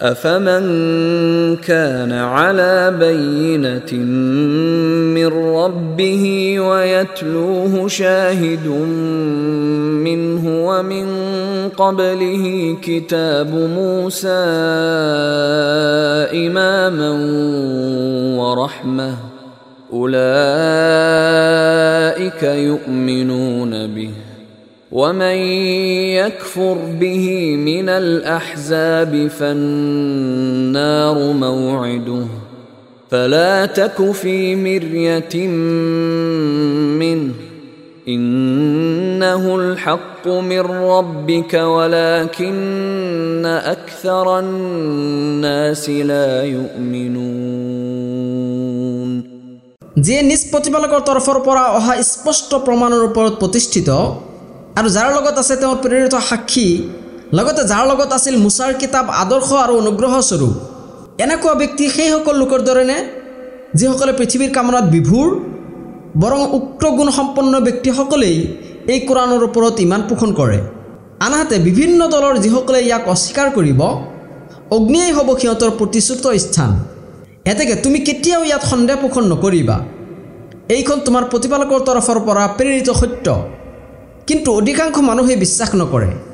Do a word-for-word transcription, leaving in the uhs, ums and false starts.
أفمن كان على بينة من ربه ويتلوه شاهد منه ومن قبله كتاب موسى إماما ورحمة أولئك يؤمنون به ومن يكفر به من الأحزاب فالنار موعده فلا تك في مرية منه إنه الحق من ربك ولكن أكثر الناس لا يؤمنون যে নিজ প্রতিপালকৰ তৰফৰ পৰা অহা স্পষ্ট প্ৰমাণৰ ওপৰত প্ৰতিষ্ঠিত আৰু যাৰ লগত আছে তেওঁৰ প্ৰেৰিত সাক্ষী লগতে যাৰ লগত আছিল মুছাৰ কিতাপ আদৰ্শ আৰু অনুগ্ৰহ স্বৰূপ এনেকুৱা ব্যক্তি সেই সকল লোকৰ দৰে নে যিসকলে পৃথিৱীৰ কামনাত বিভোৰ বৰং উক্ত গুণ সম্পন্ন ব্যক্তিসকলেই এই কোৰাণৰ ওপৰত ইমান পোষণ কৰে আনহাতে বিভিন্ন দলৰ যিসকলে ইয়াক অস্বীকাৰ কৰিব অগ্নিয়েই হ'ব সিহঁতৰ প্ৰতিশ্ৰুত স্থান এতেকে তুমি কেতিয়াও ইয়াত সন্দেহ পোষণ নকৰিবা এইখন তোমাৰ প্ৰতিপালকৰ তৰফৰ পৰা প্ৰেৰিত সত্য কিন্তু অধিকাংশ মানুহে বিশ্বাস নকৰে।